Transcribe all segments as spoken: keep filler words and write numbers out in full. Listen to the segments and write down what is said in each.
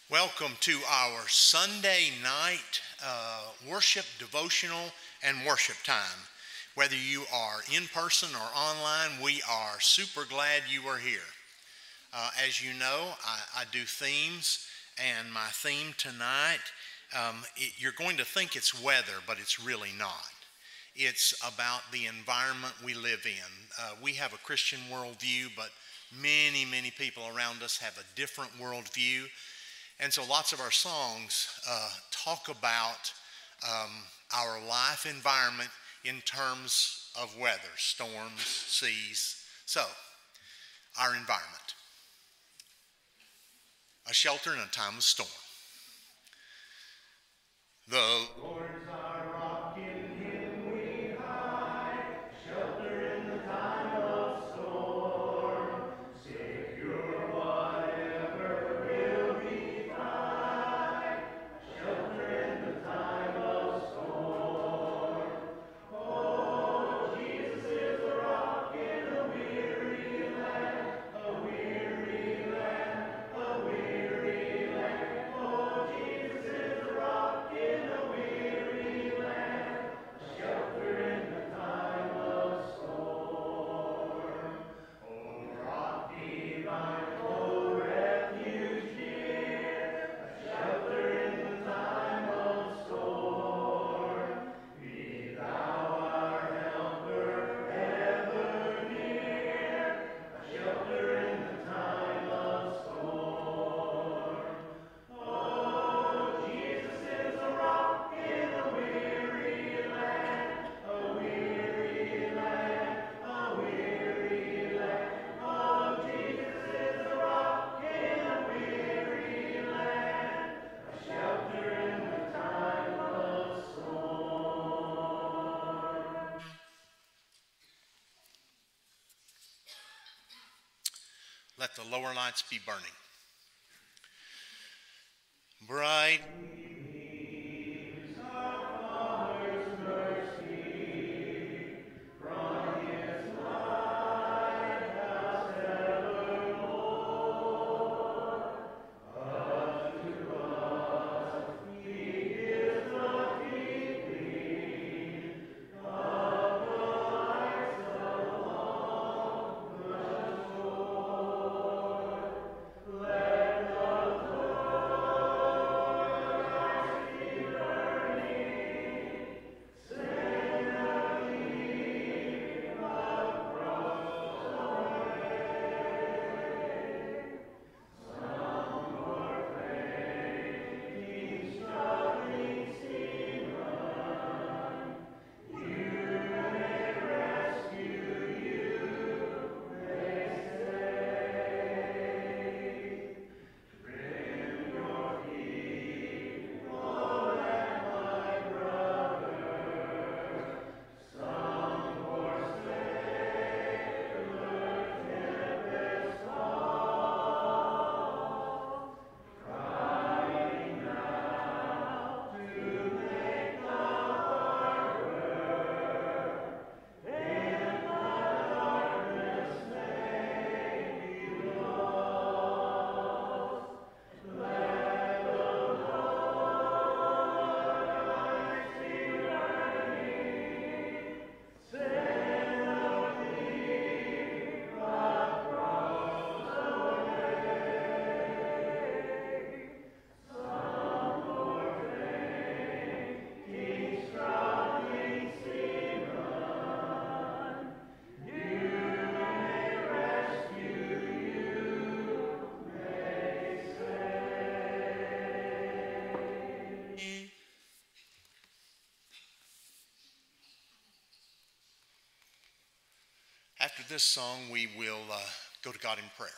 Welcome to our Sunday night uh, worship, devotional, and worship time. Whether you are in person or online, we are super glad you are here. Uh, as you know, I, I do themes, and my theme tonight, um, it, you're going to think it's weather, but it's really not. It's about the environment we live in. Uh, we have a Christian worldview, but many, many people around us have a different worldview. And so lots of our songs uh, talk about um, our life environment in terms of weather, storms, seas. So, our environment. A shelter in a time of storm. The Lord's our rock, in him we hide, shelter in the time of storm, secure whatever will betide, shelter in the time of storm. Oh, Jesus is a rock in a weary land, a weary land, a weary land. Oh, Jesus is a rock in a weary land, a shelter in the time of storm. Oh, rock divine, oh, refuge dear, a shelter in the time of storm. Be thou our helper ever near, a shelter in the time of storm. Oh, Jesus is a rock in a weary land, a weary land, a weary land. Oh, Jesus is a rock in a weary land, a shelter in the time of storm. Let the lower lights be burning. Bright beams our Father's mercy, from his lighthouse evermore. Unto us he gives the keeping of the lights along the shore. Let the After this song, we will uh, go to God in prayer.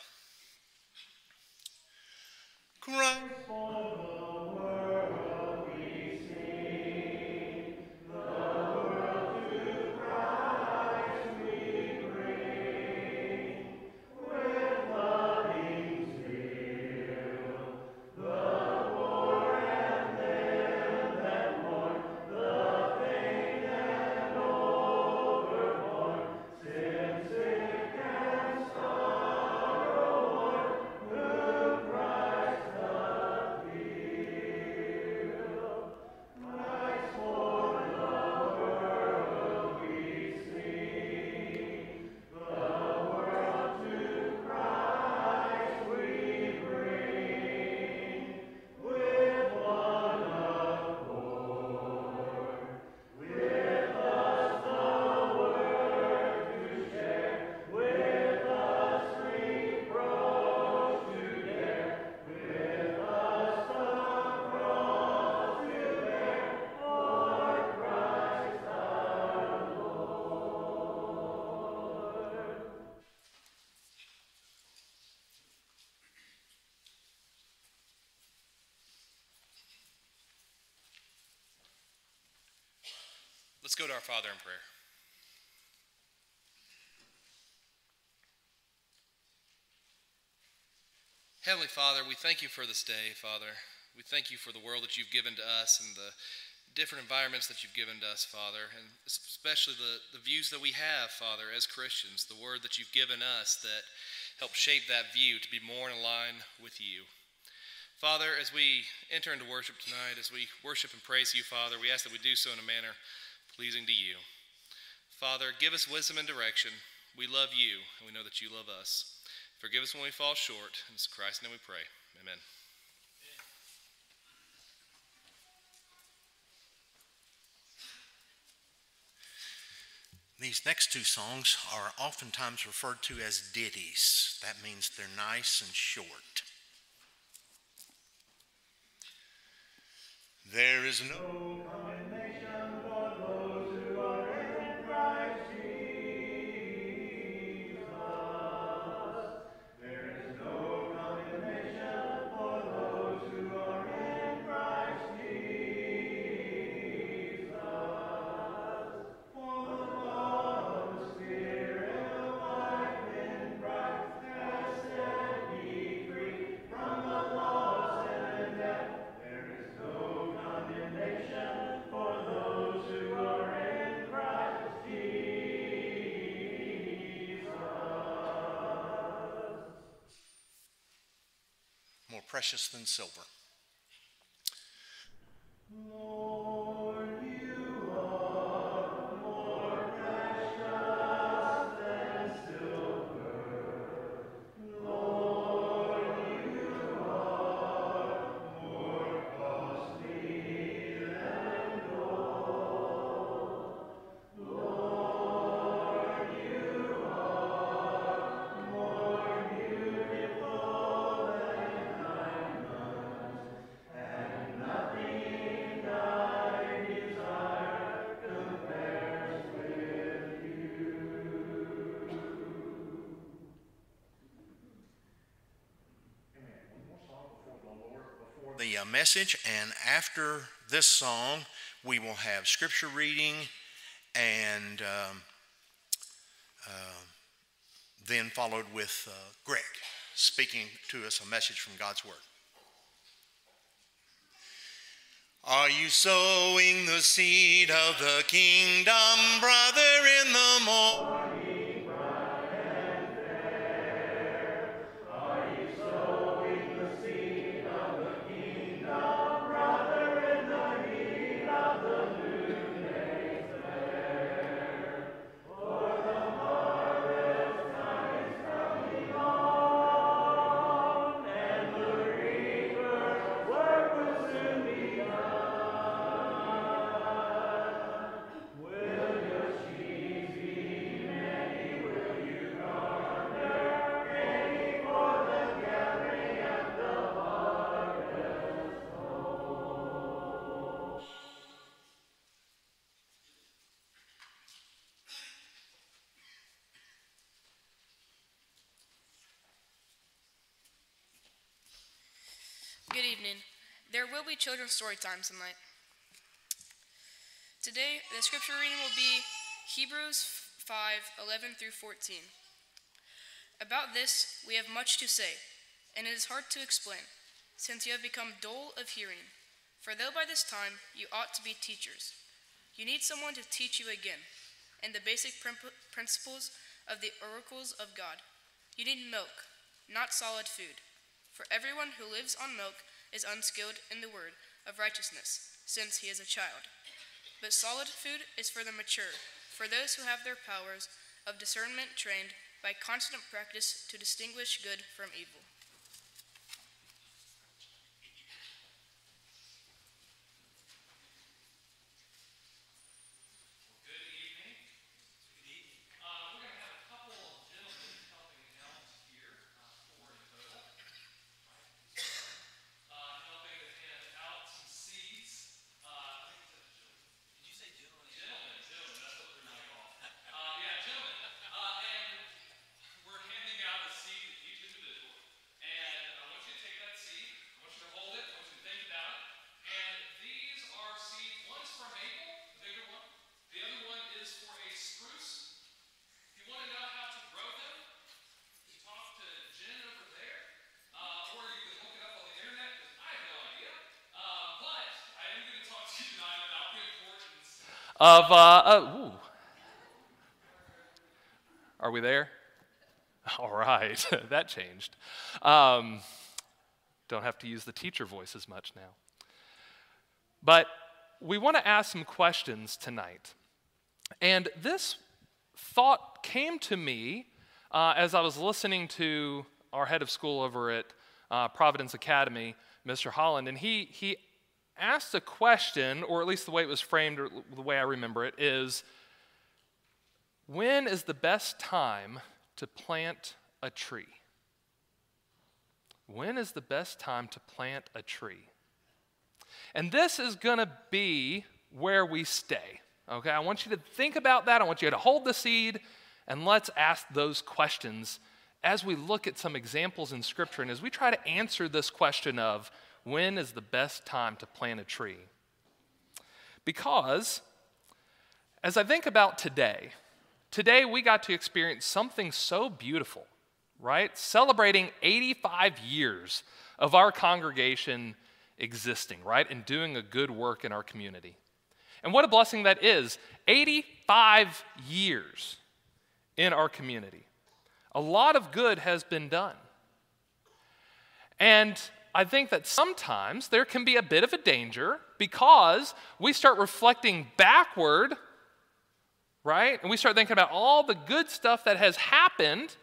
Christ for the world we sing, the world to Christ we bring, with loving zeal, the poor and them that mourn, the faint and overborne, sin, sick and sorrow worn, whom Christ doth Let's go to our Father in prayer. Heavenly Father, we thank you for this day, Father. We thank you for the world that you've given to us and the different environments that you've given to us, Father, and especially the, the views that we have, Father, as Christians, the word that you've given us that help shape that view to be more in line with you. Father, as we enter into worship tonight, as we worship and praise you, Father, we ask that we do so in a manner pleasing to you. Father, give us wisdom and direction. We love you, and we know that you love us. Forgive us when we fall short. In Christ's name we pray. Amen. These next two songs are oftentimes referred to as ditties. That means they're nice and short. There is no condemnation for those who are in Christ Jesus. There is no condemnation for those who are in Christ Jesus. For the law of the Spirit of life in Christ has set me free from the law of sin and death. There is no condemnation for those who are in Christ Jesus. More precious than silver. Lord, you are more precious than silver. Lord, you are more costly than gold. Lord, you are more beautiful than diamonds, and nothing I desire compares with you. Amen. One more song before the Lord, before the uh, message, and after this song, we will have scripture reading, and um, uh, then followed with uh, Greg speaking to us a message from God's Word. Are you sowing the seed of the kingdom, brother, in the morning bright and fair? Are you sowing the seed of the kingdom, brother, in the heat of the noonday flare? For the harvest time is coming on, and the reaper's work will soon be done. Will your sheaves be many? Will you garner any for the gathering at the harvest home? Good evening. There will be children's story time tonight. Today, the scripture reading will be Hebrews five, eleven through fourteen. About this, we have much to say, and it is hard to explain, since you have become dull of hearing. For though by this time you ought to be teachers, you need someone to teach you again, and the basic prim- principles of the oracles of God. You need milk, not solid food. For everyone who lives on milk is unskilled in the word of righteousness, since he is a child. But solid food is for the mature, for those who have their powers of discernment trained by constant practice to distinguish good from evil. Good evening. Good evening. Uh, we're going to have a couple of gentlemen helping out here, uh, four in total. Right. Uh, helping to hand out some seeds. Uh, I think it's a gentleman. Did you say gentlemen? Gentlemen, gentlemen. That's what threw me off. Uh, yeah, gentlemen. Uh, and we're handing out a seed to each individual. of, uh, uh, ooh. Are we there? All right, that changed. Um, don't have to use the teacher voice as much now. But we want to ask some questions tonight. And this thought came to me uh, as I was listening to our head of school over at uh, Providence Academy, Mister Holland, and he, he asked a question, or at least the way it was framed, or the way I remember it, is, when is the best time to plant a tree? When is the best time to plant a tree? And this is going to be where we stay, okay? I want you to think about that. I want you to hold the seed, and let's ask those questions as we look at some examples in Scripture and as we try to answer this question of, when is the best time to plant a tree? Because as I think about today, today we got to experience something so beautiful, right? Celebrating eighty-five years of our congregation existing, right? And doing a good work in our community. And what a blessing that is. eighty-five years in our community. A lot of good has been done. And I think that sometimes there can be a bit of a danger because we start reflecting backward, right? And we start thinking about all the good stuff that has happened.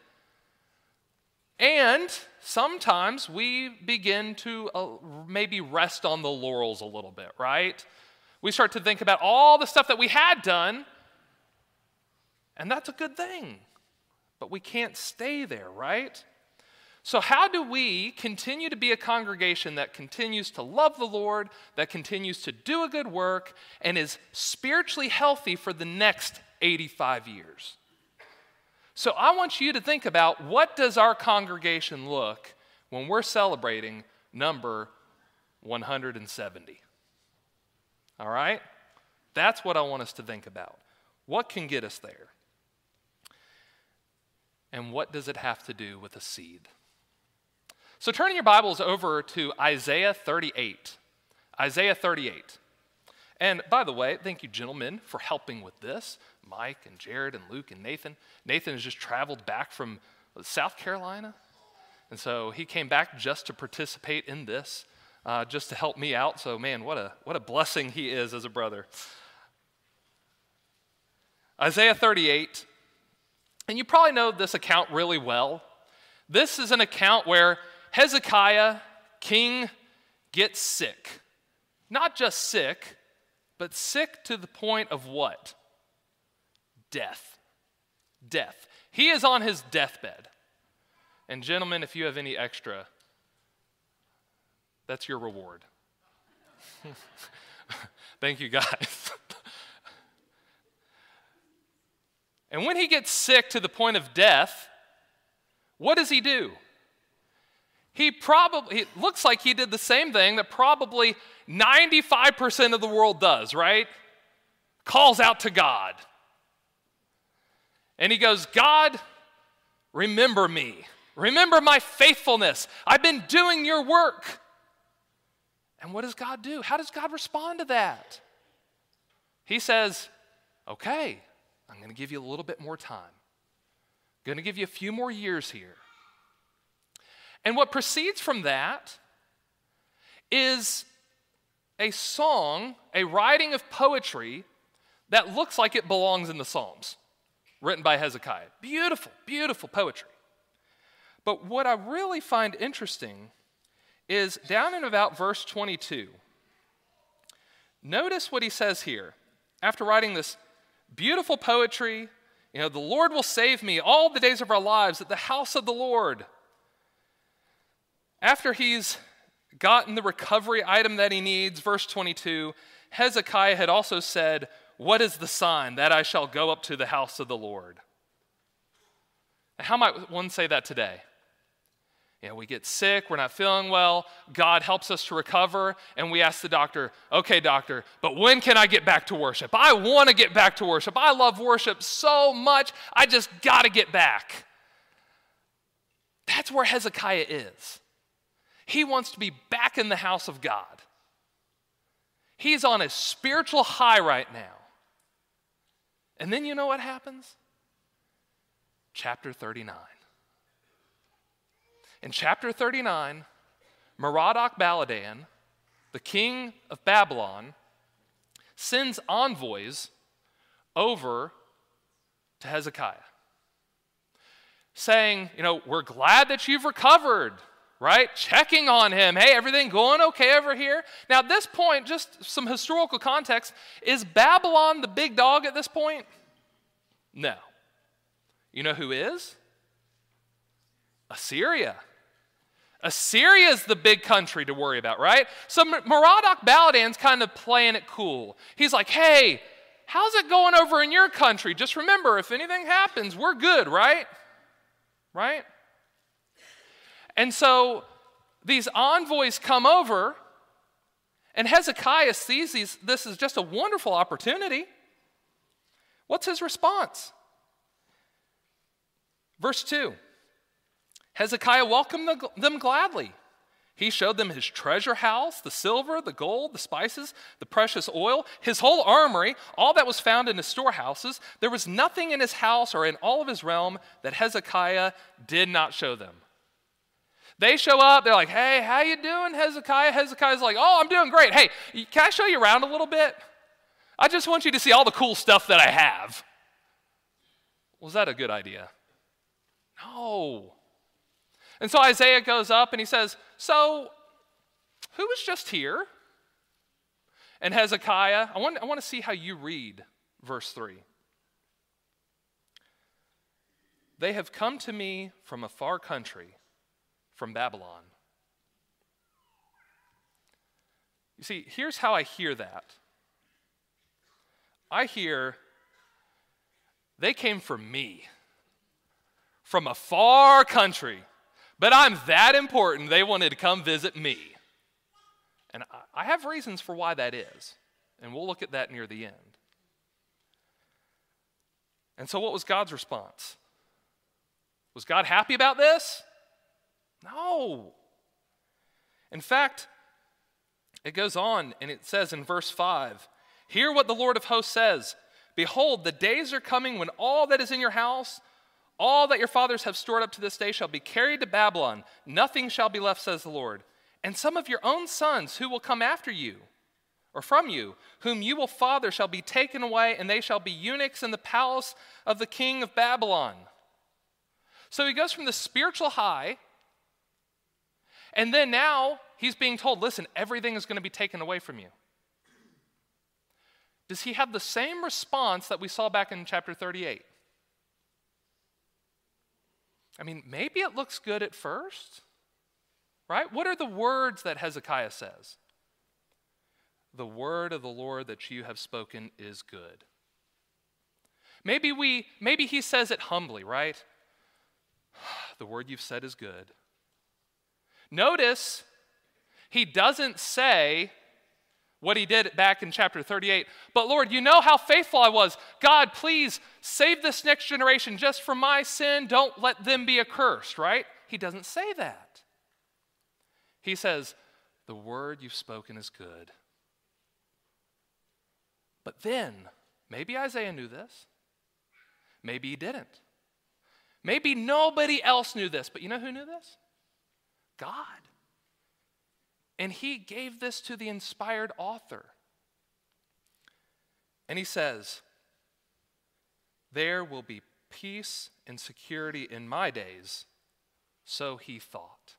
And sometimes we begin to uh, maybe rest on the laurels a little bit, right? We start to think about all the stuff that we had done, and that's a good thing. But we can't stay there, right? So how do we continue to be a congregation that continues to love the Lord, that continues to do a good work, and is spiritually healthy for the next eighty-five years? So I want you to think about, what does our congregation look when we're celebrating number one hundred seventy? All right? That's what I want us to think about. What can get us there? And what does it have to do with a seed? So turn your Bibles over to Isaiah thirty-eight. Isaiah thirty-eight. And by the way, thank you, gentlemen, for helping with this. Mike and Jared and Luke and Nathan. Nathan has just traveled back from South Carolina. And so he came back just to participate in this, uh, just to help me out. So man, what a, what a blessing he is as a brother. Isaiah thirty-eight. And you probably know this account really well. This is an account where Hezekiah, king, gets sick. Not just sick, but sick to the point of what? Death. Death. He is on his deathbed. And gentlemen, if you have any extra, that's your reward. Thank you, guys. And when he gets sick to the point of death, what does he do? He probably, it looks like he did the same thing that probably ninety-five percent of the world does, right? Calls out to God. And he goes, God, remember me. Remember my faithfulness. I've been doing your work. And what does God do? How does God respond to that? He says, okay, I'm going to give you a little bit more time. I'm going to give you a few more years here. And what proceeds from that is a song, a writing of poetry that looks like it belongs in the Psalms, written by Hezekiah. Beautiful, beautiful poetry. But what I really find interesting is down in about verse twenty-two. Notice what he says here. After writing this beautiful poetry, you know, the Lord will save me all the days of our lives at the house of the Lord. After he's gotten the recovery item that he needs, verse twenty-two, Hezekiah had also said, what is the sign that I shall go up to the house of the Lord? Now, how might one say that today? You know, we get sick, we're not feeling well, God helps us to recover, and we ask the doctor, okay, doctor, but when can I get back to worship? I want to get back to worship. I love worship so much, I just got to get back. That's where Hezekiah is. He wants to be back in the house of God. He's on a spiritual high right now. And then you know what happens? Chapter thirty-nine. In chapter thirty-nine, Merodach-Baladan, the king of Babylon, sends envoys over to Hezekiah, saying, you know, we're glad that you've recovered, right? Checking on him. Hey, everything going okay over here? Now, at this point, just some historical context, is Babylon the big dog at this point? No. You know who is? Assyria. Assyria is the big country to worry about, right? So Merodach-Baladan's kind of playing it cool. He's like, hey, how's it going over in your country? Just remember, if anything happens, we're good, right? Right? And so these envoys come over, and Hezekiah sees these, this is just a wonderful opportunity. What's his response? Verse two. Hezekiah welcomed them gladly. He showed them his treasure house, the silver, the gold, the spices, the precious oil, his whole armory, all that was found in his storehouses. There was nothing in his house or in all of his realm that Hezekiah did not show them. They show up, they're like, hey, how you doing, Hezekiah? Hezekiah's like, oh, I'm doing great. Hey, can I show you around a little bit? I just want you to see all the cool stuff that I have. Was that a good idea? No. And so Isaiah goes up and he says, so who was just here? And Hezekiah, I want, I want to see how you read verse three. They have come to me from a far country, from Babylon. You see, here's how I hear that. I hear, they came for me, from a far country. But I'm that important, they wanted to come visit me. And I have reasons for why that is. And we'll look at that near the end. And so what was God's response? Was God happy about this? No. In fact, it goes on and it says in verse five, hear what the Lord of hosts says. Behold, the days are coming when all that is in your house, all that your fathers have stored up to this day shall be carried to Babylon. Nothing shall be left, says the Lord. And some of your own sons who will come after you, or from you, whom you will father, shall be taken away, and they shall be eunuchs in the palace of the king of Babylon. So he goes from the spiritual high, and then now he's being told, listen, everything is going to be taken away from you. Does he have the same response that we saw back in chapter thirty-eight? I mean, maybe it looks good at first, right? What are the words that Hezekiah says? The word of the Lord that you have spoken is good. Maybe we, maybe he says it humbly, right? The word you've said is good. Notice, he doesn't say what he did back in chapter thirty-eight. But Lord, you know how faithful I was. God, please save this next generation just for my sin. Don't let them be accursed, right? He doesn't say that. He says, the word you've spoken is good. But then, maybe Isaiah knew this. Maybe he didn't. Maybe nobody else knew this. But you know who knew this? God. And he gave this to the inspired author. And he says, there will be peace and security in my days, so he thought.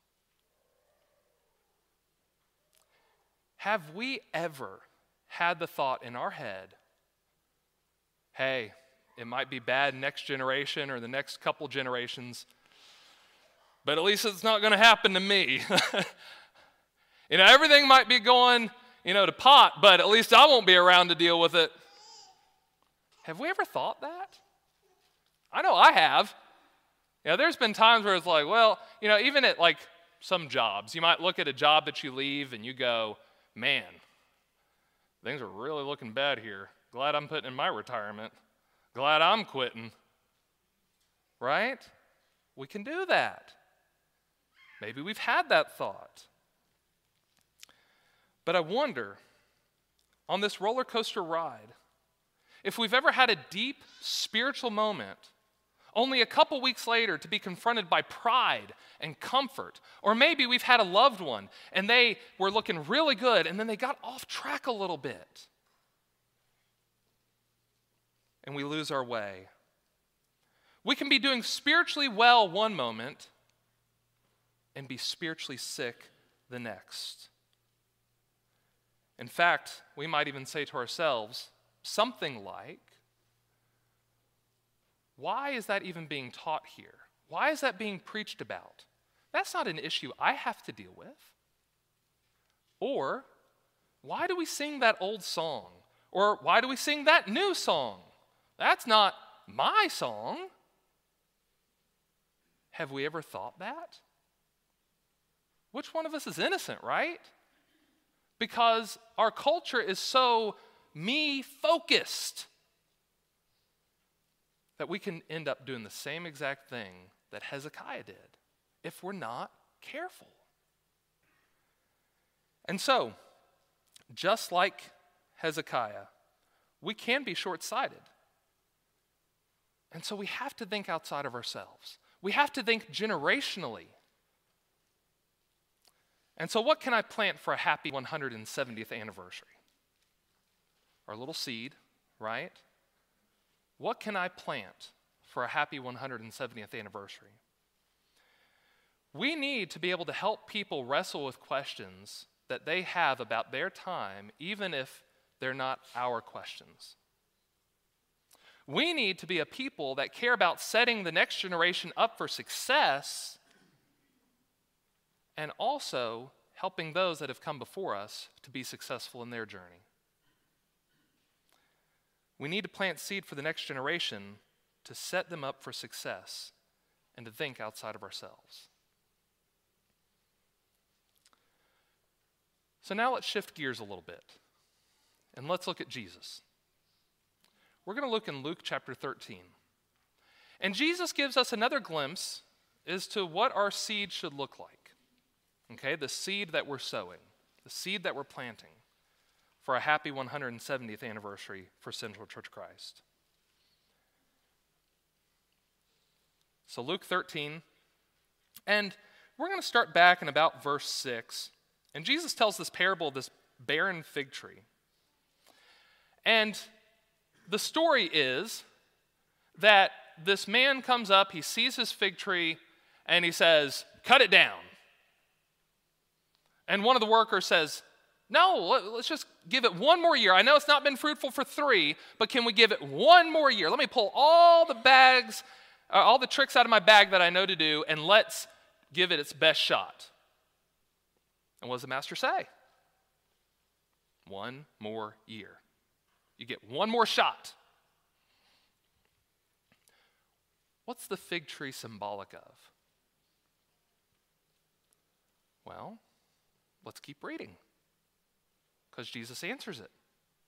Have we ever had the thought in our head, hey, it might be bad next generation or the next couple generations, but at least it's not going to happen to me. You know, everything might be going, you know, to pot, but at least I won't be around to deal with it. Have we ever thought that? I know I have. You know, there's been times where it's like, well, you know, even at like some jobs, you might look at a job that you leave and you go, man, things are really looking bad here. Glad I'm putting in my retirement. Glad I'm quitting. Right? We can do that. Maybe we've had that thought. But I wonder, on this roller coaster ride, if we've ever had a deep spiritual moment, only a couple weeks later to be confronted by pride and comfort, or maybe we've had a loved one and they were looking really good and then they got off track a little bit, and we lose our way. We can be doing spiritually well one moment and be spiritually sick the next. In fact, we might even say to ourselves something like, why is that even being taught here? Why is that being preached about? That's not an issue I have to deal with. Or, why do we sing that old song? Or why do we sing that new song? That's not my song. Have we ever thought that? Which one of us is innocent, right? Because our culture is so me-focused that we can end up doing the same exact thing that Hezekiah did if we're not careful. And so, just like Hezekiah, we can be short-sighted. And so we have to think outside of ourselves. We have to think generationally. And so what can I plant for a happy one hundred seventieth anniversary? Our little seed, right? What can I plant for a happy one hundred seventieth anniversary? We need to be able to help people wrestle with questions that they have about their time, even if they're not our questions. We need to be a people that care about setting the next generation up for success and also helping those that have come before us to be successful in their journey. We need to plant seed for the next generation to set them up for success and to think outside of ourselves. So now let's shift gears a little bit and let's look at Jesus. We're going to look in Luke chapter thirteen. And Jesus gives us another glimpse as to what our seed should look like. Okay, the seed that we're sowing, the seed that we're planting for a happy one hundred seventieth anniversary for Central Church Christ. So Luke thirteen, and we're going to start back in about verse six. And Jesus tells this parable of this barren fig tree. And the story is that this man comes up, he sees his fig tree, and he says, "Cut it down." And one of the workers says, "No, let's just give it one more year. I know it's not been fruitful for three, but can we give it one more year? Let me pull all the bags, uh, all the tricks out of my bag that I know to do, and let's give it its best shot." And what does the master say? One more year. You get one more shot. What's the fig tree symbolic of? Well, let's keep reading, because Jesus answers it.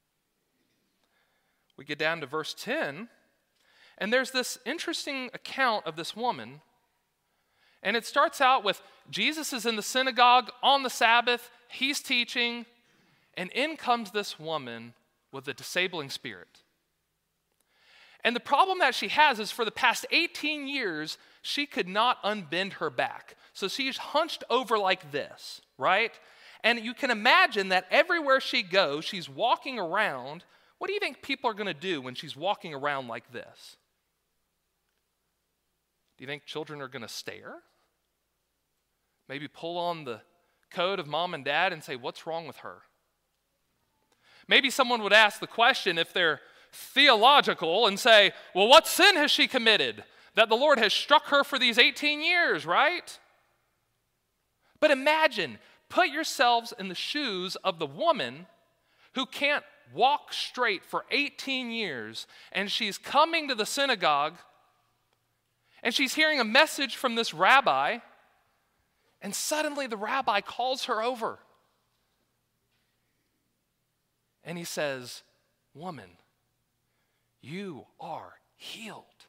We get down to verse ten, and there's this interesting account of this woman. And it starts out with Jesus is in the synagogue on the Sabbath, he's teaching, and in comes this woman with a disabling spirit. And the problem that she has is for the past eighteen years, she could not unbend her back. So she's hunched over like this, right? And you can imagine that everywhere she goes, she's walking around. What do you think people are going to do when she's walking around like this? Do you think children are going to stare? Maybe pull on the coat of mom and dad and say, "What's wrong with her?" Maybe someone would ask the question, if they're theological, and say, "Well, what sin has she committed that the Lord has struck her for these eighteen years, right?" But imagine, put yourselves in the shoes of the woman who can't walk straight for eighteen years, and she's coming to the synagogue, and she's hearing a message from this rabbi, and suddenly the rabbi calls her over. And he says, "Woman, you are healed."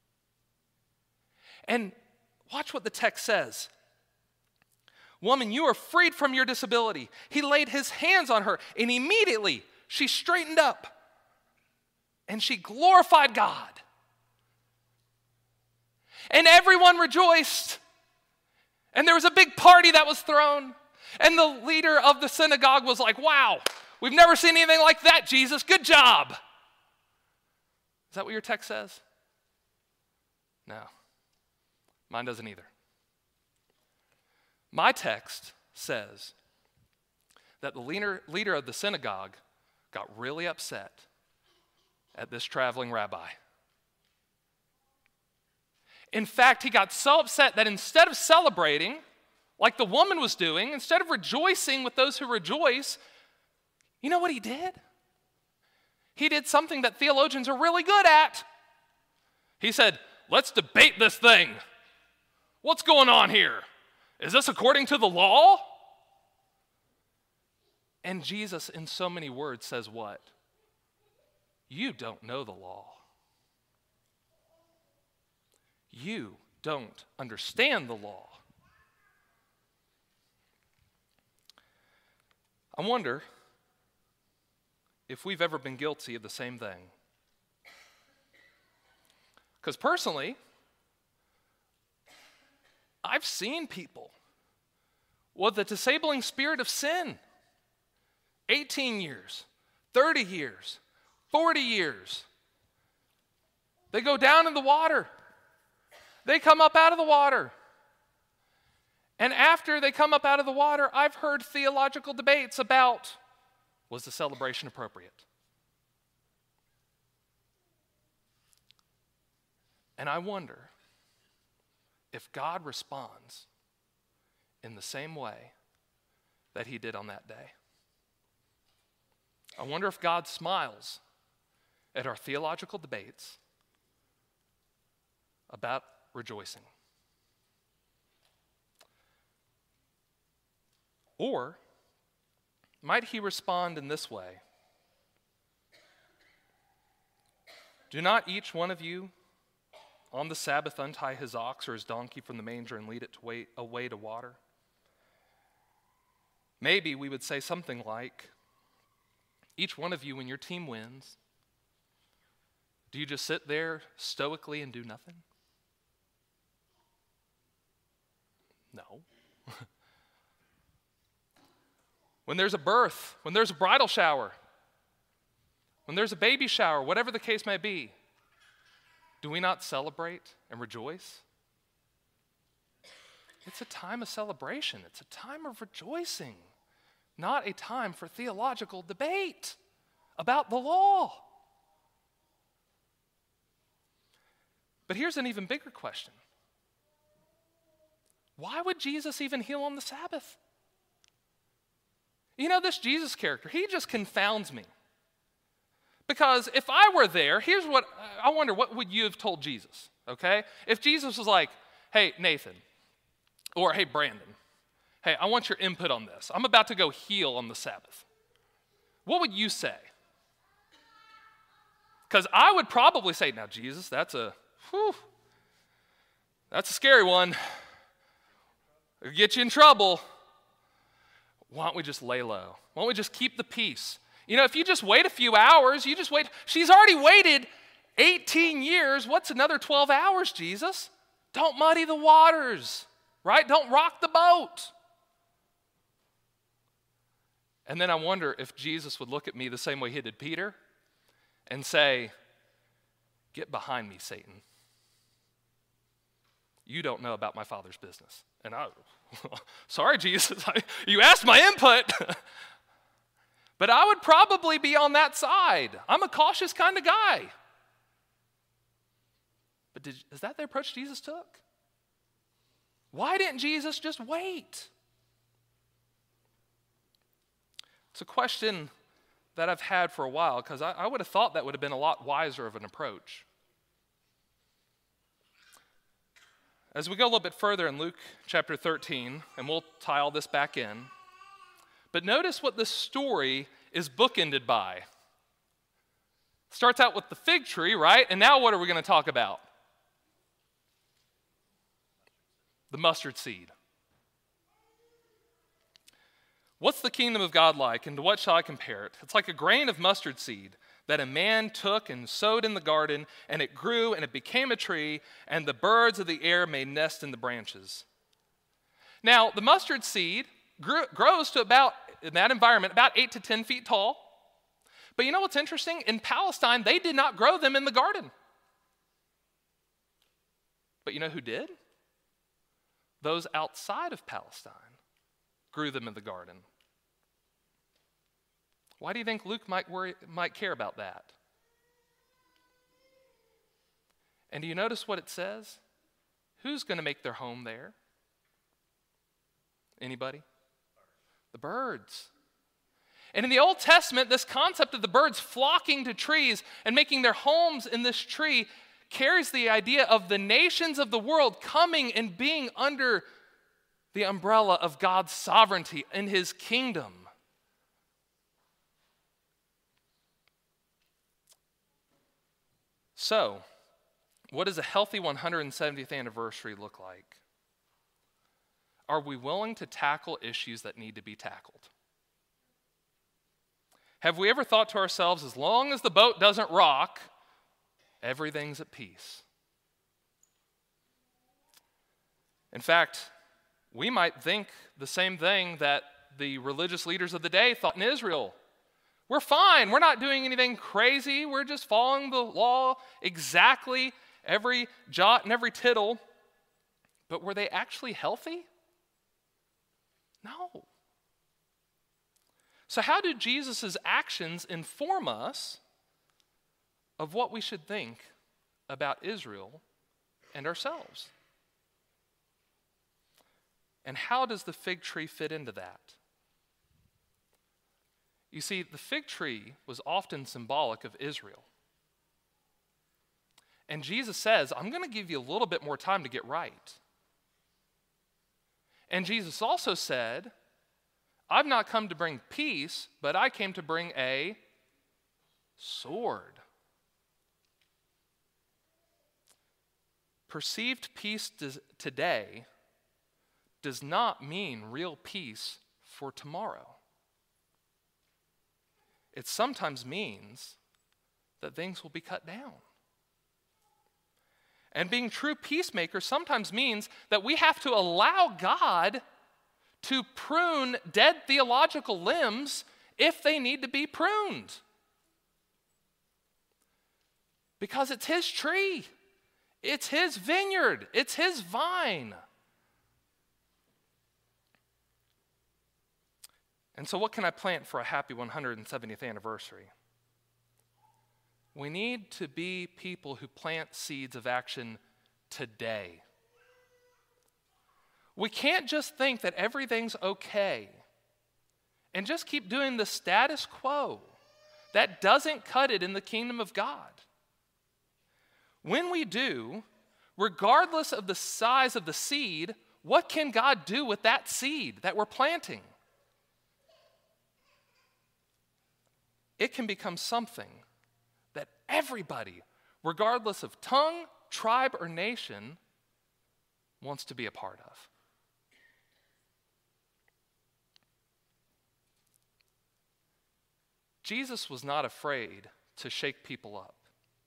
And watch what the text says. "Woman, you are freed from your disability." He laid his hands on her, and immediately she straightened up. and she glorified God. And everyone rejoiced. And there was a big party that was thrown. And the leader of the synagogue was like, wow, we've never seen anything like that, Jesus. Good job. Is that what your text says? No. Mine doesn't either. My text says that the leader, leader of the synagogue got really upset at this traveling rabbi. In fact, he got so upset that instead of celebrating, like the woman was doing, instead of rejoicing with those who rejoice, you know what he did? He did something that theologians are really good at. He said, let's debate this thing. What's going on here? Is this according to the law? And Jesus, in so many words, says what? You don't know the law. You don't understand the law. I wonder if we've ever been guilty of the same thing. Because personally, I've seen people with the disabling spirit of sin. eighteen years, thirty years, forty years. They go down in the water. They come up out of the water. And after they come up out of the water, I've heard theological debates about, was the celebration appropriate? And I wonder if God responds in the same way that he did on that day. I wonder if God smiles at our theological debates about rejoicing. Or might he respond in this way? Do not each one of you on the Sabbath untie his ox or his donkey from the manger and lead it to wait, away to water? Maybe we would say something like, each one of you, when your team wins, do you just sit there stoically and do nothing? No. When there's a birth, when there's a bridal shower, when there's a baby shower, whatever the case may be, do we not celebrate and rejoice? It's a time of celebration. It's a time of rejoicing, not a time for theological debate about the law. But here's an even bigger question. Why would Jesus even heal on the Sabbath? You know, this Jesus character, he just confounds me. Because if I were there, here's what, I wonder, what would you have told Jesus, okay? If Jesus was like, hey, Nathan, or hey, Brandon, hey, I want your input on this. I'm about to go heal on the Sabbath. What would you say? Because I would probably say, now, Jesus, that's a, whew, that's a scary one. It'll get you in trouble. Why don't we just lay low? Why don't we just keep the peace? You know, if you just wait a few hours, you just wait. She's already waited eighteen years. What's another twelve hours, Jesus? Don't muddy the waters, right? Don't rock the boat. And then I wonder if Jesus would look at me the same way he did Peter and say, get behind me, Satan. You don't know about my Father's business. And I, sorry, Jesus, I, you asked my input. But I would probably be on that side. I'm a cautious kind of guy. But did, is that the approach Jesus took? Why didn't Jesus just wait? It's a question that I've had for a while because I, I would have thought that would have been a lot wiser of an approach. As we go a little bit further in Luke chapter thirteen, and we'll tie all this back in, but notice what this story is bookended by. Starts out with the fig tree, right? And now what are we going to talk about? The mustard seed. What's the kingdom of God like, and to what shall I compare it? It's like a grain of mustard seed that a man took and sowed in the garden, and it grew and it became a tree, and the birds of the air made nest in the branches. Now, the mustard seed grew, grows to about, in that environment, about eight to ten feet tall. But you know what's interesting? In Palestine, they did not grow them in the garden. But you know who did? Those outside of Palestine grew them in the garden. Why do you think Luke might worry, might care about that? And do you notice what it says? Who's going to make their home there? Anybody? The birds. And in the Old Testament, this concept of the birds flocking to trees and making their homes in this tree carries the idea of the nations of the world coming and being under the umbrella of God's sovereignty in his kingdom. So, what does a healthy one hundred seventieth anniversary look like? Are we willing to tackle issues that need to be tackled? Have we ever thought to ourselves, as long as the boat doesn't rock, everything's at peace? In fact, we might think the same thing that the religious leaders of the day thought in Israel. We're fine. We're not doing anything crazy. We're just following the law exactly, every jot and every tittle. But were they actually healthy? No. So how do Jesus' actions inform us of what we should think about Israel and ourselves? And how does the fig tree fit into that? You see, the fig tree was often symbolic of Israel. And Jesus says, I'm going to give you a little bit more time to get right. And Jesus also said, I've not come to bring peace, but I came to bring a sword. Perceived peace does, today does not mean real peace for tomorrow. It sometimes means that things will be cut down. And being true peacemakers sometimes means that we have to allow God to prune dead theological limbs if they need to be pruned. Because it's his tree. It's his vineyard. It's his vine. And so what can I plant for a happy one hundred seventieth anniversary? We need to be people who plant seeds of action today. We can't just think that everything's okay and just keep doing the status quo. That doesn't cut it in the kingdom of God. When we do, regardless of the size of the seed, what can God do with that seed that we're planting? It can become something that everybody, regardless of tongue, tribe, or nation, wants to be a part of. Jesus was not afraid to shake people up.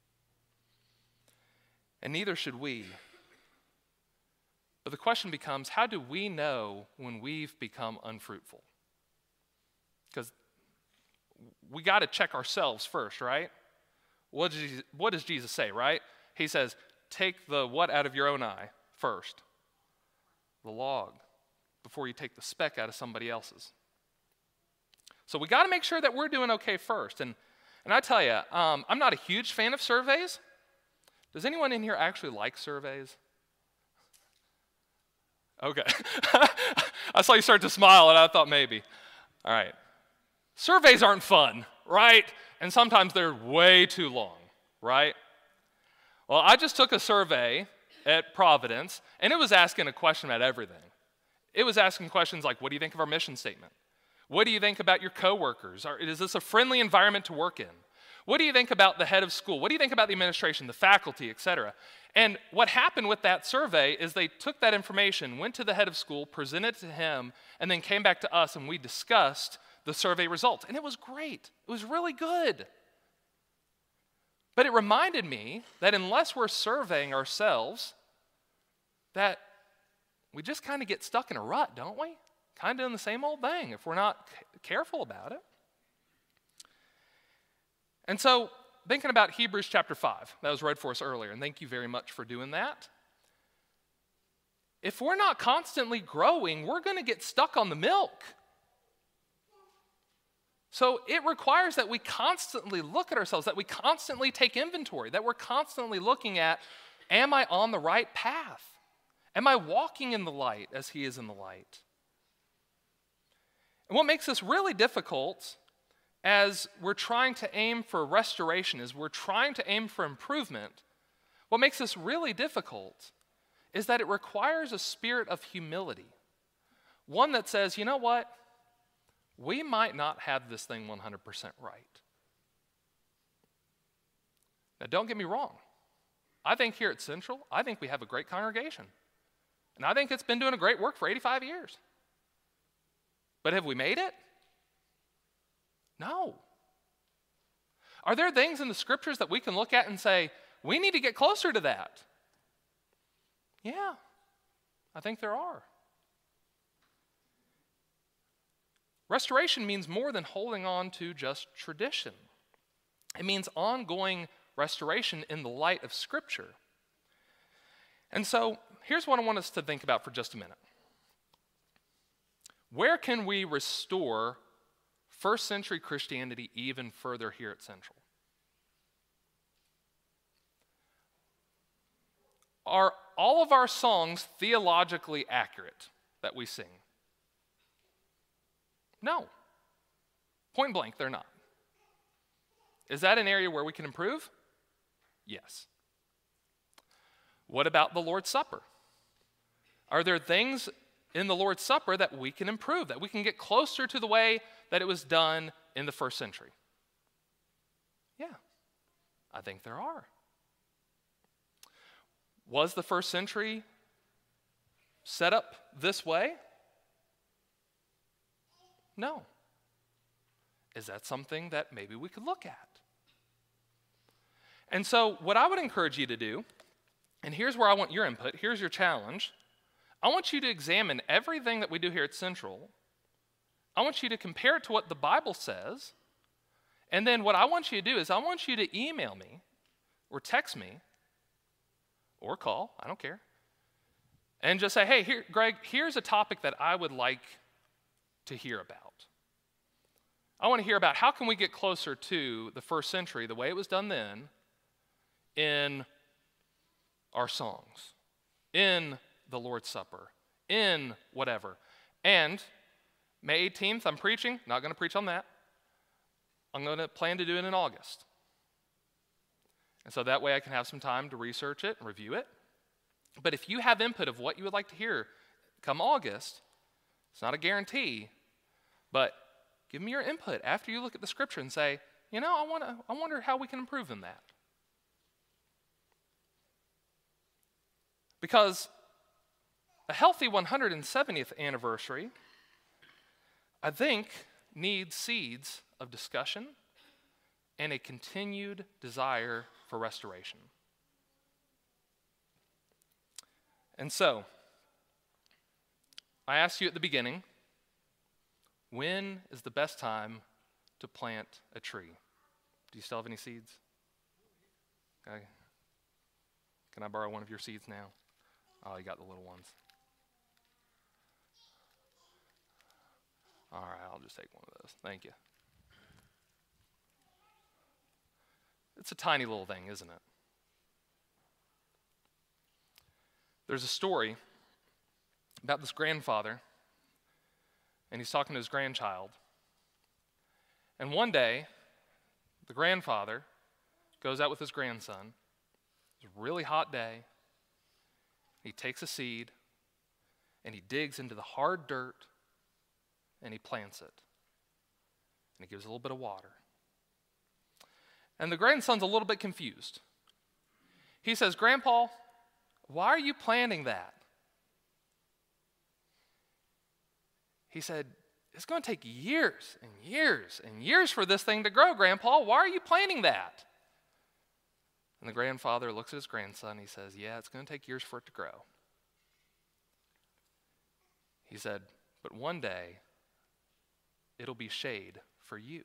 And neither should we. But the question becomes, how do we know when we've become unfruitful? Because we got to check ourselves first, right? What does, Jesus, what does Jesus say, right? He says, take the what out of your own eye first? The log, before you take the speck out of somebody else's. So we got to make sure that we're doing okay first. And, and I tell you, um, I'm not a huge fan of surveys. Does anyone in here actually like surveys? Okay. I saw you start to smile, and I thought maybe. All right. Surveys aren't fun, right? And sometimes they're way too long, right? Well, I just took a survey at Providence, and it was asking a question about everything. It was asking questions like, what do you think of our mission statement? What do you think about your coworkers? Is this a friendly environment to work in? What do you think about the head of school? What do you think about the administration, the faculty, et cetera? And what happened with that survey is they took that information, went to the head of school, presented it to him, and then came back to us, and we discussed the survey results. And it was great. It was really good. But it reminded me that unless we're surveying ourselves, that we just kind of get stuck in a rut, don't we? Kind of in the same old thing if we're not c- careful about it. And so, thinking about Hebrews chapter five, that was read for us earlier, and thank you very much for doing that. If we're not constantly growing, we're going to get stuck on the milk. So it requires that we constantly look at ourselves, that we constantly take inventory, that we're constantly looking at, am I on the right path? Am I walking in the light as he is in the light? And what makes this really difficult as we're trying to aim for restoration, as we're trying to aim for improvement, what makes this really difficult is that it requires a spirit of humility. One that says, you know what? We might not have this thing one hundred percent right. Now, don't get me wrong. I think here at Central, I think we have a great congregation. And I think it's been doing a great work for eighty-five years. But have we made it? No. Are there things in the scriptures that we can look at and say, we need to get closer to that? Yeah, I think there are. Restoration means more than holding on to just tradition. It means ongoing restoration in the light of Scripture. And so, here's what I want us to think about for just a minute. Where can we restore first century Christianity even further here at Central? Are all of our songs theologically accurate that we sing? No. Point blank, they're not. Is that an area where we can improve? Yes. What about the Lord's Supper? Are there things in the Lord's Supper that we can improve, that we can get closer to the way that it was done in the first century? Yeah, I think there are. Was the first century set up this way? No. Is that something that maybe we could look at? And so what I would encourage you to do, and here's where I want your input, here's your challenge. I want you to examine everything that we do here at Central. I want you to compare it to what the Bible says. And then what I want you to do is I want you to email me or text me or call, I don't care, and just say, hey, here, Greg, here's a topic that I would like to hear about. I want to hear about how can we get closer to the first century, the way it was done then, in our songs, in the Lord's Supper, in whatever. And May eighteenth, I'm preaching, not going to preach on that. I'm going to plan to do it in August. And so that way I can have some time to research it and review it. But if you have input of what you would like to hear come August, it's not a guarantee, but give me your input after you look at the scripture and say, you know, I want to. I wonder how we can improve in that. Because a healthy one hundred seventieth anniversary, I think, needs seeds of discussion and a continued desire for restoration. And so, I asked you at the beginning, when is the best time to plant a tree? Do you still have any seeds? Okay. Can I borrow one of your seeds now? Oh, you got the little ones. All right, I'll just take one of those. Thank you. It's a tiny little thing, isn't it? There's a story about this grandfather, and he's talking to his grandchild. And one day, the grandfather goes out with his grandson. It's a really hot day. He takes a seed, and he digs into the hard dirt, and he plants it. And he gives a little bit of water. And the grandson's a little bit confused. He says, Grandpa, why are you planting that? He said, it's going to take years and years and years for this thing to grow, Grandpa. Why are you planting that? And the grandfather looks at his grandson. He says, yeah, it's going to take years for it to grow. He said, but one day, it'll be shade for you.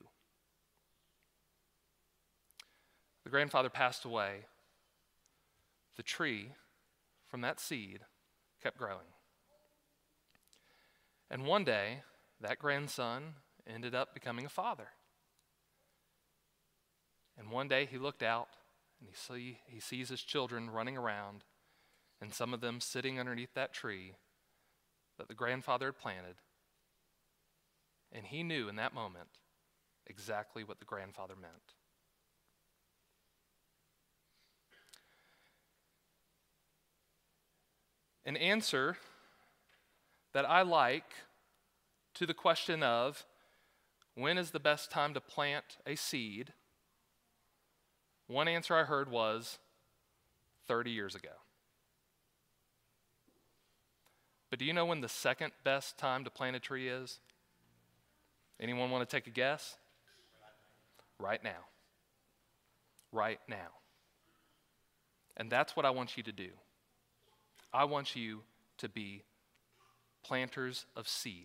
The grandfather passed away. The tree from that seed kept growing. And one day, that grandson ended up becoming a father. And one day he looked out and he, see, he sees his children running around, and some of them sitting underneath that tree that the grandfather had planted. And he knew in that moment exactly what the grandfather meant. An answer that I like to the question of when is the best time to plant a seed, one answer I heard was thirty years ago. But do you know when the second best time to plant a tree is? Anyone want to take a guess? Right now. Right now. And that's what I want you to do. I want you to be planters of seed.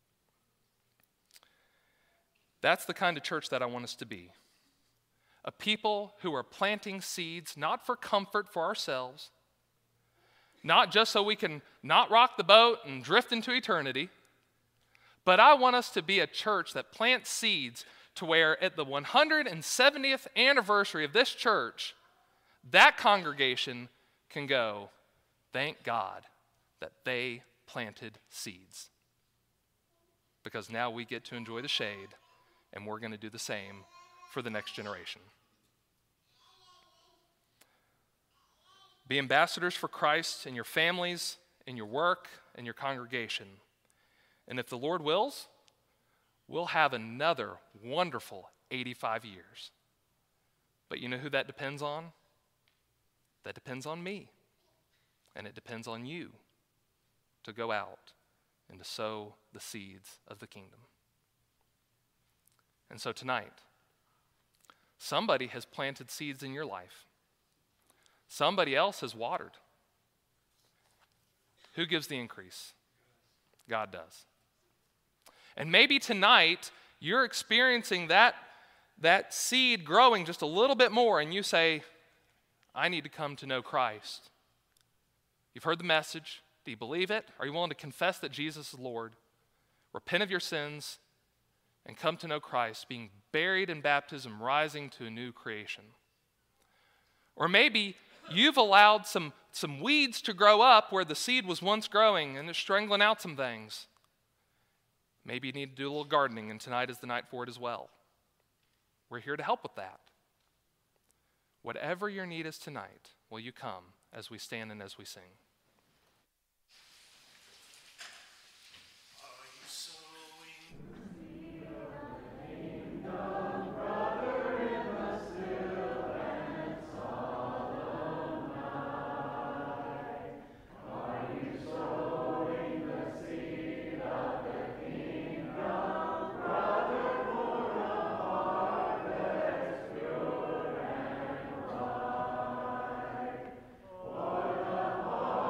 That's the kind of church that I want us to be. A people who are planting seeds not for comfort for ourselves, not just so we can not rock the boat and drift into eternity, but I want us to be a church that plants seeds to where at the one hundred seventieth anniversary of this church, that congregation can go, thank God that they planted seeds. Because now we get to enjoy the shade, and we're going to do the same for the next generation. Be ambassadors for Christ in your families, in your work, in your congregation. And if the Lord wills, we'll have another wonderful eighty-five years. But you know who that depends on? That depends on me. And it depends on you to go out and to sow the seeds of the kingdom. And so tonight, somebody has planted seeds in your life. Somebody else has watered. Who gives the increase? God does. And maybe tonight, you're experiencing that, that seed growing just a little bit more, and you say, I need to come to know Christ. You've heard the message. Do you believe it? Are you willing to confess that Jesus is Lord? Repent of your sins and come to know Christ, being buried in baptism, rising to a new creation. Or maybe you've allowed some, some weeds to grow up where the seed was once growing and it's strangling out some things. Maybe you need to do a little gardening, and tonight is the night for it as well. We're here to help with that. Whatever your need is tonight, will you come as we stand and as we sing? For the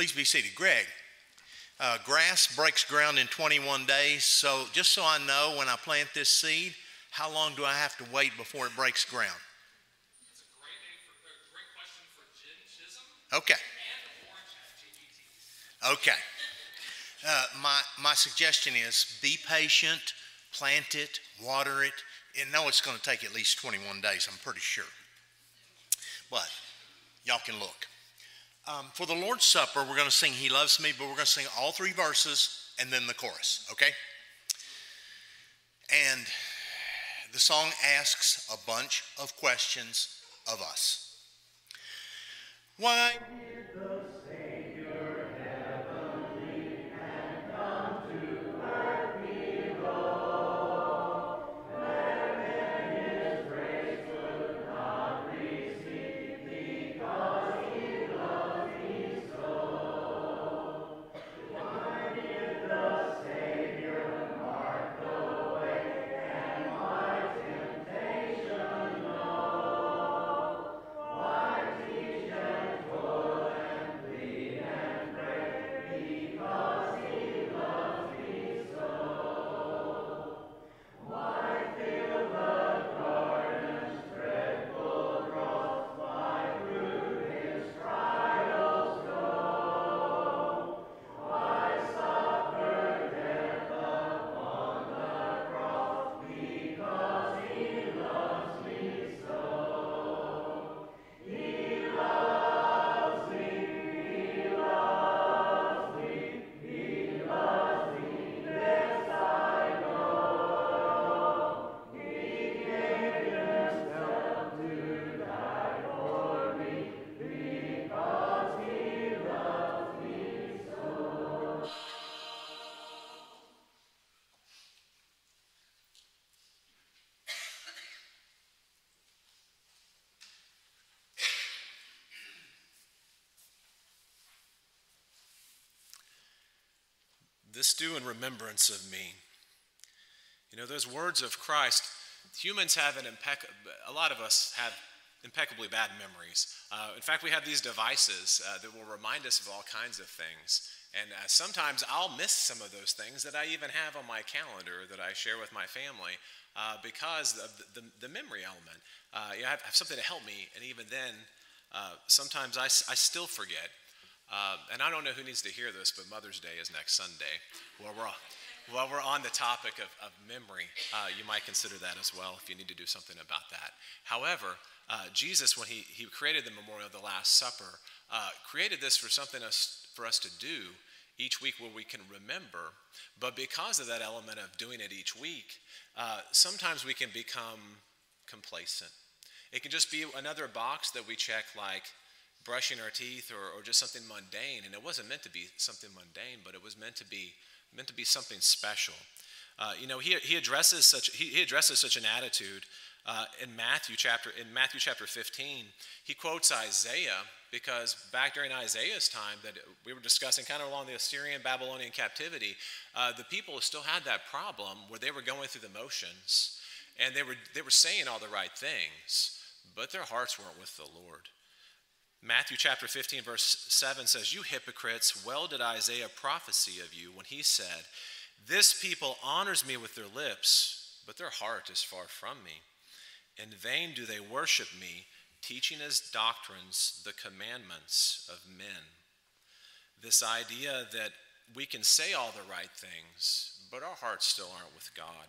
Please be seated. Greg, uh, grass breaks ground in twenty-one days, so just so I know when I plant this seed, how long do I have to wait before it breaks ground? It's a great, day for, a great question for Jen Chisholm. Okay. And Orange G P T. Okay. Uh, my, my suggestion is be patient, plant it, water it, and know it's going to take at least twenty-one days, I'm pretty sure. But y'all can look. Um, for the Lord's Supper, we're going to sing He Loves Me, but we're going to sing all three verses and then the chorus, okay? And the song asks a bunch of questions of us. Why did the Savior heavenly and come to earth below, where then His grace would not receive because He loved me so? Why did the Savior mark the way and my temptation know? Why teach gentle and plead and pray because He loves me so? Why fill the garden's dreadful growth? Why through His trials go? Why suffer death upon the cross? Because He loves me so. He loves me, He loves me, He loves me, this I know. He gave Himself to die for me because He loves me so. This do in remembrance of me. You know, those words of Christ, humans have an impeccable, a lot of us have impeccably bad memories. Uh, in fact, we have these devices uh, that will remind us of all kinds of things. And uh, sometimes I'll miss some of those things that I even have on my calendar that I share with my family uh, because of the, the, the memory element. Uh, you know, I have, I have something to help me, and even then, uh, sometimes I, I still forget. Uh, and I don't know who needs to hear this, but Mother's Day is next Sunday. While we're on, while we're on the topic of, of memory, uh, you might consider that as well if you need to do something about that. However, uh, Jesus, when he, he created the memorial of the Last Supper, uh, created this for something us, for us to do each week where we can remember. But because of that element of doing it each week, uh, sometimes we can become complacent. It can just be another box that we check, like brushing our teeth or, or just something mundane. And it wasn't meant to be something mundane, but it was meant to be meant to be something special. Uh, you know, he, he addresses such he, he addresses such an attitude uh, in Matthew chapter in Matthew chapter fifteen. He quotes Isaiah because back during Isaiah's time that we were discussing, kind of along the Assyrian Babylonian captivity, uh, the people still had that problem where they were going through the motions and they were they were saying all the right things, but their hearts weren't with the Lord. Matthew chapter fifteen verse seven says, "You hypocrites, well did Isaiah prophesy of you when he said, 'This people honors me with their lips, but their heart is far from me. In vain do they worship me, teaching as doctrines the commandments of men.'" This idea that we can say all the right things, but our hearts still aren't with God.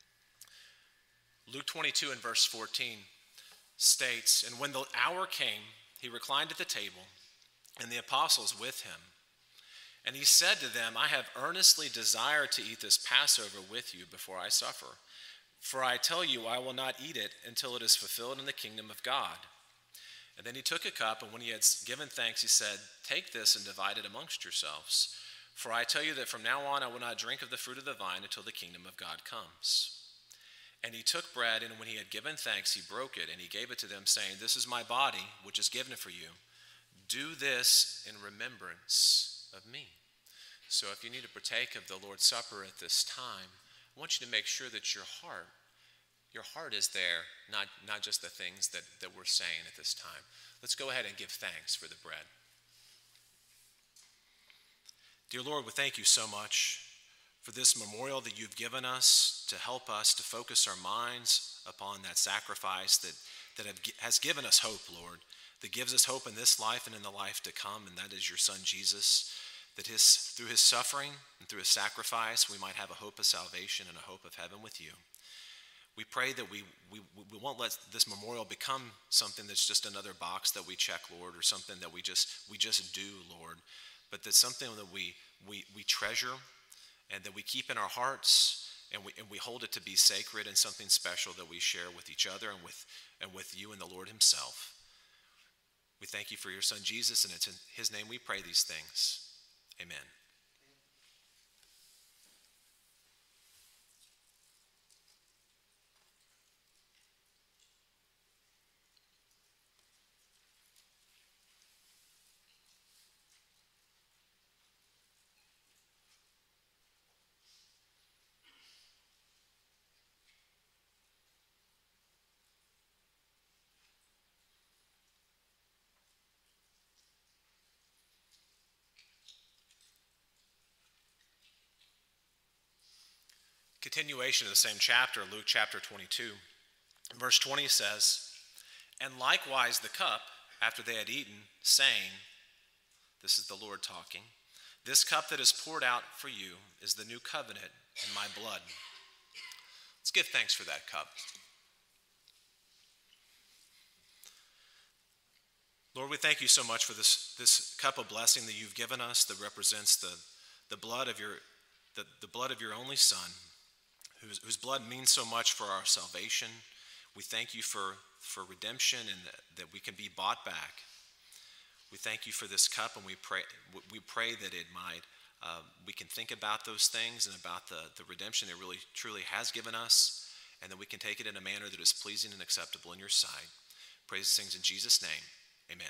Luke twenty-two and verse fourteen states, "And when the hour came, he reclined at the table, and the apostles with him. And he said to them, 'I have earnestly desired to eat this Passover with you before I suffer. For I tell you, I will not eat it until it is fulfilled in the kingdom of God.' And then he took a cup, and when he had given thanks, he said, 'Take this and divide it amongst yourselves. For I tell you that from now on I will not drink of the fruit of the vine until the kingdom of God comes.' And he took bread, and when he had given thanks, he broke it, and he gave it to them, saying, 'This is my body, which is given for you. Do this in remembrance of me.'" So if you need to partake of the Lord's Supper at this time, I want you to make sure that your heart, your heart is there, not, not just the things that, that we're saying at this time. Let's go ahead and give thanks for the bread. Dear Lord, we thank you so much for this memorial that you've given us to help us to focus our minds upon that sacrifice that, that have, has given us hope, Lord, that gives us hope in this life and in the life to come, and that is your Son, Jesus, that his, through his suffering and through his sacrifice, we might have a hope of salvation and a hope of heaven with you. We pray that we, we, we won't let this memorial become something that's just another box that we check, Lord, or something that we just, we just do, Lord, but that's something that we, we, we treasure and that we keep in our hearts, and we, and we hold it to be sacred and something special that we share with each other and with, and with you and the Lord himself. We thank you for your Son, Jesus, and it's in his name we pray these things. Amen. Continuation of the same chapter, Luke chapter twenty-two. Verse twenty says, "And likewise the cup, after they had eaten, saying," this is the Lord talking, "This cup that is poured out for you is the new covenant in my blood." Let's give thanks for that cup. Lord, we thank you so much for this, this cup of blessing that you've given us that represents the, the blood of your the, the blood of your only Son, whose, whose blood means so much for our salvation. We thank you for, for redemption and that, that we can be bought back. We thank you for this cup, and we pray we pray that it might uh, we can think about those things and about the, the redemption it really truly has given us, and that we can take it in a manner that is pleasing and acceptable in your sight. Praise these things in Jesus' name. Amen.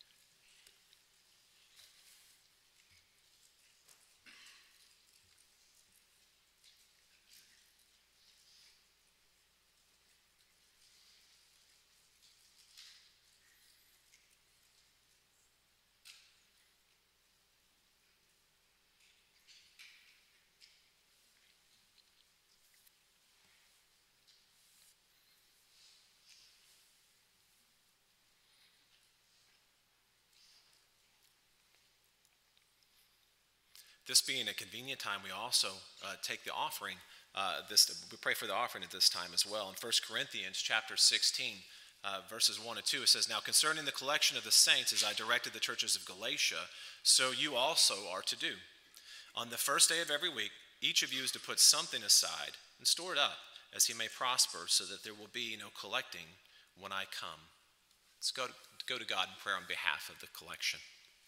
This being a convenient time, we also uh, take the offering. Uh, this we pray for the offering at this time as well. In First Corinthians chapter sixteen, uh, verses one and two, it says, "Now concerning the collection of the saints, as I directed the churches of Galatia, so you also are to do. On the first day of every week, each of you is to put something aside and store it up, as he may prosper, so that there will be no collecting when I come." Let's go to, go to God in prayer on behalf of the collection.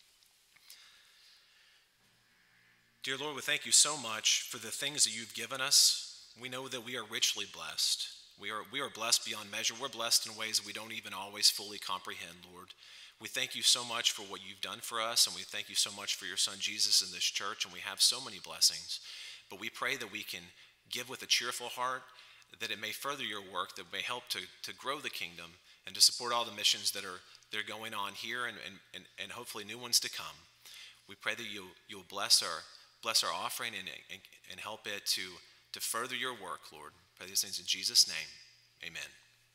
Dear Lord, we thank you so much for the things that you've given us. We know that we are richly blessed. We are, we are blessed beyond measure. We're blessed in ways that we don't even always fully comprehend, Lord. We thank you so much for what you've done for us, and we thank you so much for your Son Jesus in this church, and we have so many blessings. But we pray that we can give with a cheerful heart, that it may further your work, that may help to, to grow the kingdom and to support all the missions that are, that are going on here and, and, and, and hopefully new ones to come. We pray that you, you'll bless our Bless our offering and, and, and help it to, to further your work, Lord. Pray these things in Jesus' name. Amen.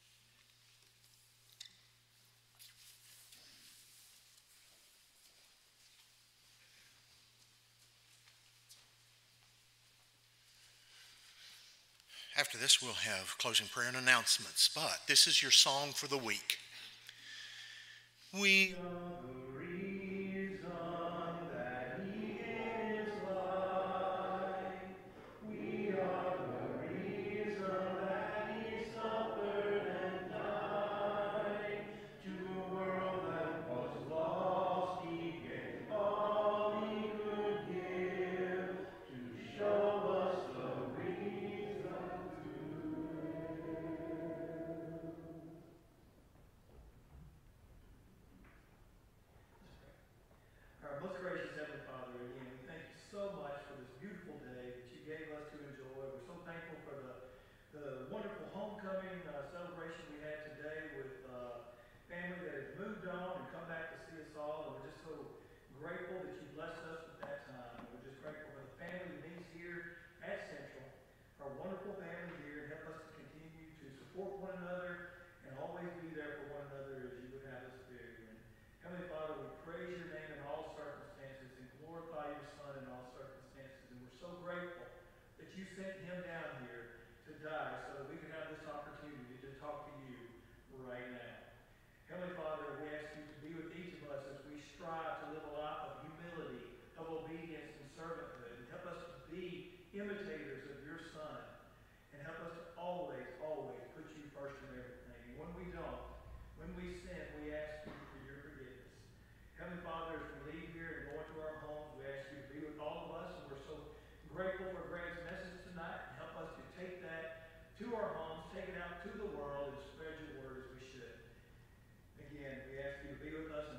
After this, we'll have closing prayer and announcements, but this is your song for the week. We are the reason that he is light. We are the reason that he suffered and died. To a world that was lost, he gave all he could give to show us the reason to live. Our most gracious Heavenly Father, again, we thank you so much for this beautiful day that you gave us to enjoy. We're so thankful for the, the wonderful homecoming uh, celebration we had today with uh, family that has moved on and come back to see us all. And we're just so grateful that you blessed us with that time. And we're just you sent him down here to die so that we can have this opportunity to talk to you right now. Heavenly Father, we ask you to be with each of us as we strive to live a life of humility, of obedience and servanthood, and help us to be imitators of your Son, and help us to always, always put you first in everything. And when we don't, when we sin, we ask you for your forgiveness. Heavenly Father, as we leave here and go into our homes, we ask you to be with all of us, and we're so grateful for Greg's message tonight, and help us to take that to our homes, take it out to the world, and spread your word as we should. Again, we ask you to be with us